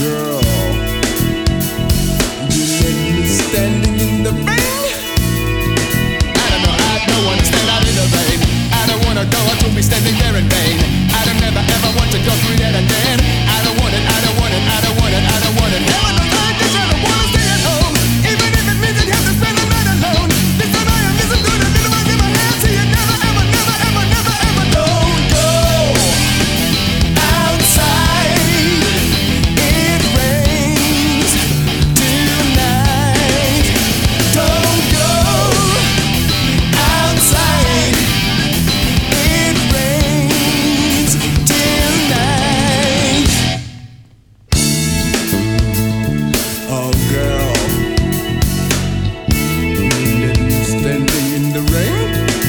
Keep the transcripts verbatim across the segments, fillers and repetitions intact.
girl, you left me standing in the rain. I don't know, I don't wanna stand out in the rain. I don't wanna go out to be standing there in vain. I don't never ever want to go through that again. I don't want it, I don't want it, I don't want it, I don't want it. Heaven knows I just I don't wanna stay at home, even if it means I'd have to spend the night alone. This time I am listening to the little ones in my head, so you never ever, never ever, never ever don't go outside. It rains tonight. Don't go outside. It rains tonight. Oh girl, you left me standing in the rain.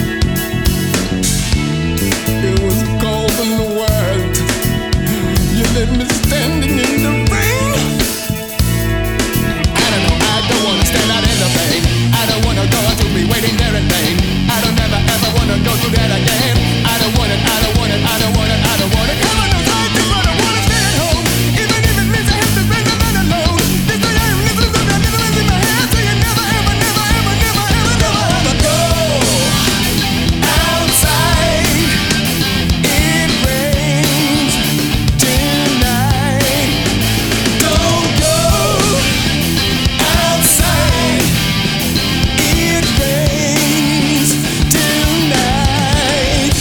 It was cold in the world. You left me standing in the rain. I don't know, I don't wanna stand out in the rain. I don't wanna go out to be waiting there in vain. I don't ever ever wanna go through that again. I don't want it, I don't want it, I don't want it, I don't want it. Heaven knows I just I don't wanna stay at home, even if it means I have to spend the night alone. This night I am listening to the little ones in my head, so you never ever, never ever, never ever, never ever go outside. It rains tonight. Don't go outside. It rains tonight.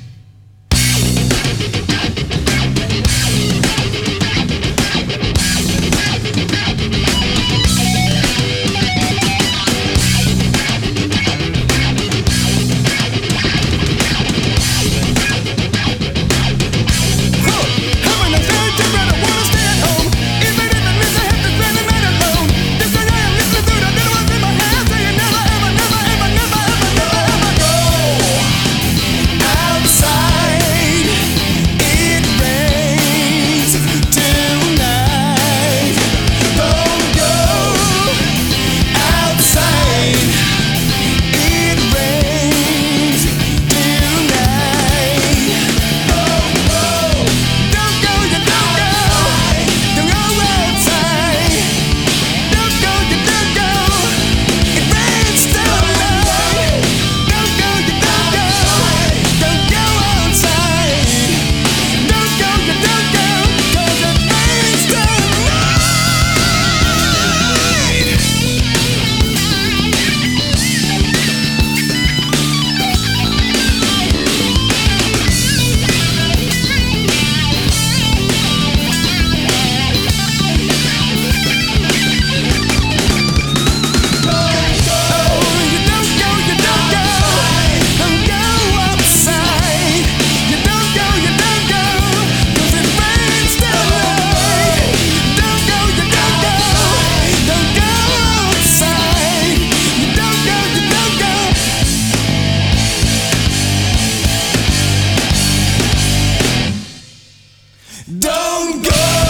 Heaven knows I just I don't wanna stay at home, even if it means I have to spend the night alone. This night I am listening to the little ones in my head, so you never ever, never ever, never ever, never ever go outside. It rains tonight. Don't go outside. It rains tonight. Oh, oh. Don't go, you don't go. Don't go outside. Don't go, you don't go. It rains tonight. Don't go, you don't go. Don't go outside. Don't go, you don't go. 'Cause it rains tonight. Don't go